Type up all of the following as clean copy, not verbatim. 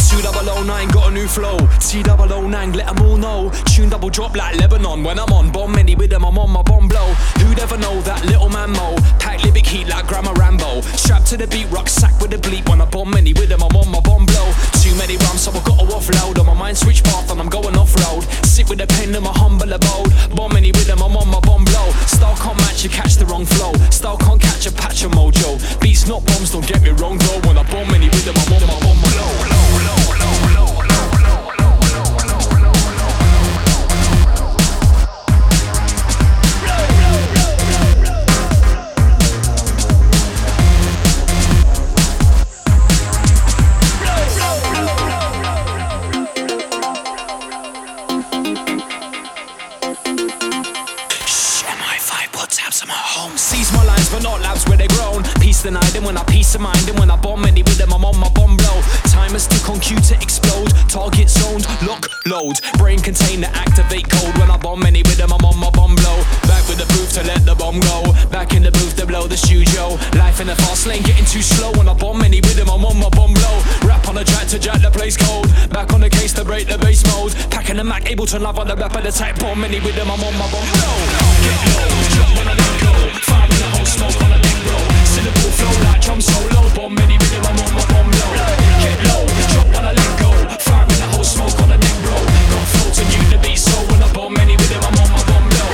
2009, got a new flow. T009, let them all know. Tune double drop like Lebanon. When I'm on bomb many with them, I'm on my bomb blow. Who'd ever know that little man Mo? Pack lyric heat like Grandma Rambo. Strapped to the beat, rucksack with a bleep. When I bomb many with them, I'm on my bomb blow. Too many rhymes, so I gotta offload. On my mind switch path and I'm going off-road. Sit with a pen in my humble abode. Bomb many with them, I'm on my bomb blow. Style can't match, you catch the wrong flow. Style can't catch a patch of mojo. Beats not bombs, don't get me wrong though. When I bomb many with them, I'm on my bomb blow. Seize my lines but not labs where they grown. Peace denied them when I peace of mind. And when I bomb any with them I'm on my bomb blow. Timers tick on cue to explode. Target zoned, lock, load. Brain container activate code. When I bomb any with them I'm on my bomb blow. Back with the proof to let the bomb go. Back in the booth to blow the studio. Life in the fast lane getting too slow. When I bomb any with them I'm on my bomb blow. Rap on the track to jack the place cold. Back on the case to break the bass mode. Packing the Mac able to love on the rap of the type. Bomb any with them I'm on my bomb blow. Get low, jump when I let go. Fire in the whole smoke on a big roll. Syllable flow like drum solo. Bomb many rhythm, I'm on my bomb low. Get low, drop when I let go. Fire in the whole smoke on a big roll. Got flow to you the beat, so when I bomb many rhythm, I'm on my bomb low.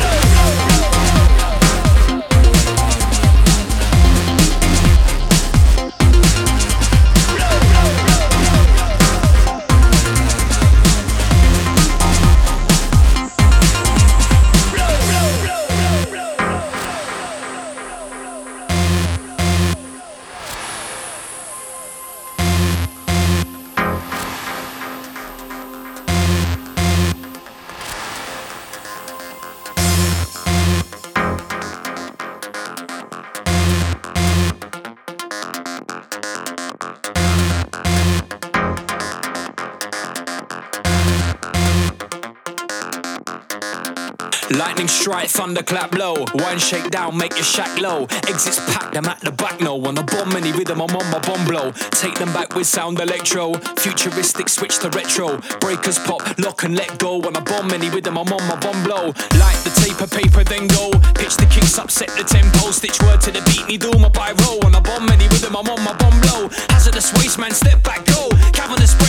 Lightning strike, thunderclap blow. Wine shake down, make your shack low. Exits packed, I'm at the back now. On the bomb any rhythm, I'm on my bomb blow. Take them back with sound electro. Futuristic switch to retro. Breakers pop, lock and let go. On a bomb any rhythm, I'm on my bomb blow. Light the tape of paper, then go. Pitch the kicks up, set the tempo. Stitch word to the beat, need all my pyro. On a bomb any rhythm, I'm on my bomb blow. Hazardous waste man, step back, go. Cavernous